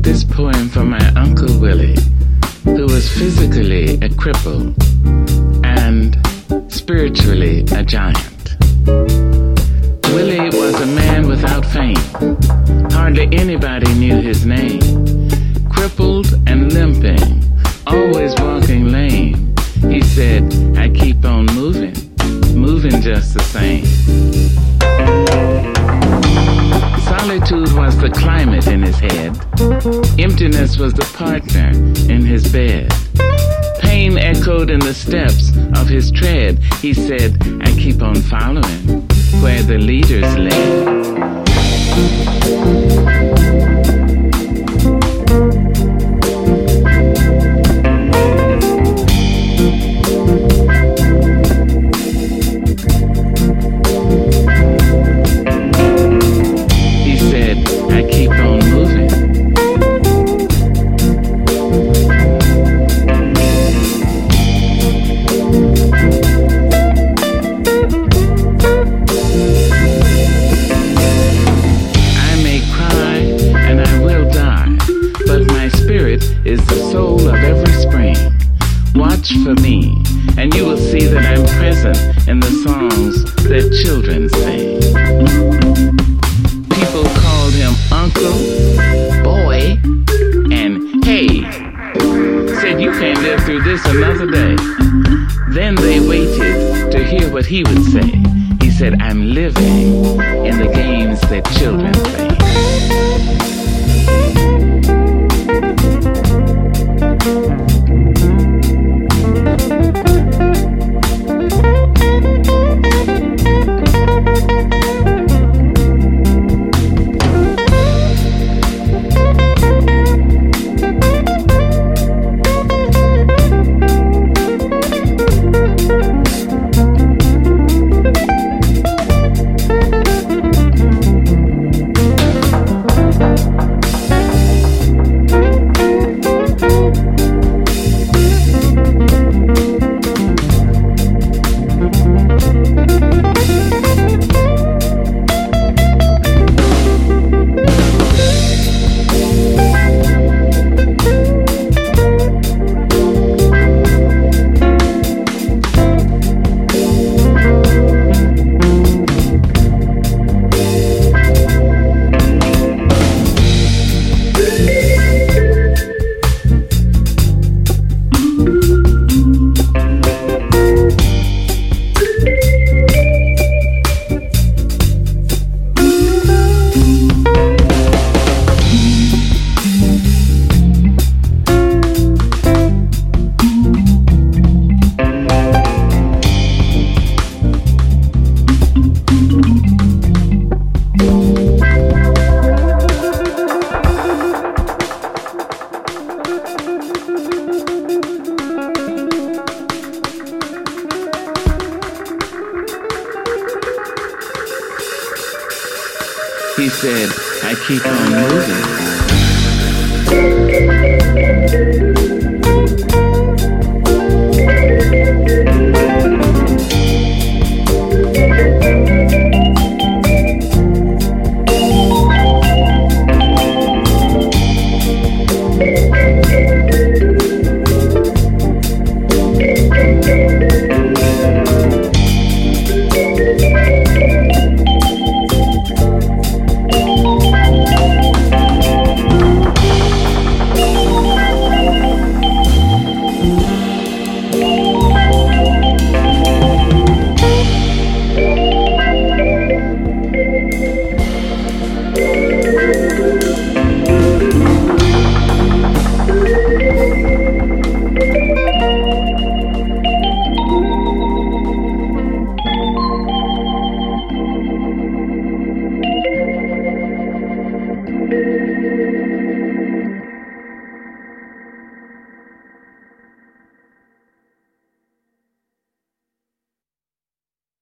this poem for my Uncle Willie, who was physically a cripple and spiritually a giant. Willie was a man without fame. Hardly anybody knew his name. Crippled and limping, always walking lame. He said, I keep on moving, moving just the same. Solitude was the climate in his head. Emptiness was the partner in his bed. Pain echoed in the steps of his tread. He said, I keep on following where the leaders led. For me, and you will see that I'm present in the songs that children sing. People called him Uncle, Boy, and Hey. Said you can't live through this another day. Then they waited to hear what he would say. He said, I'm living in the games that children play. He said, I keep on moving.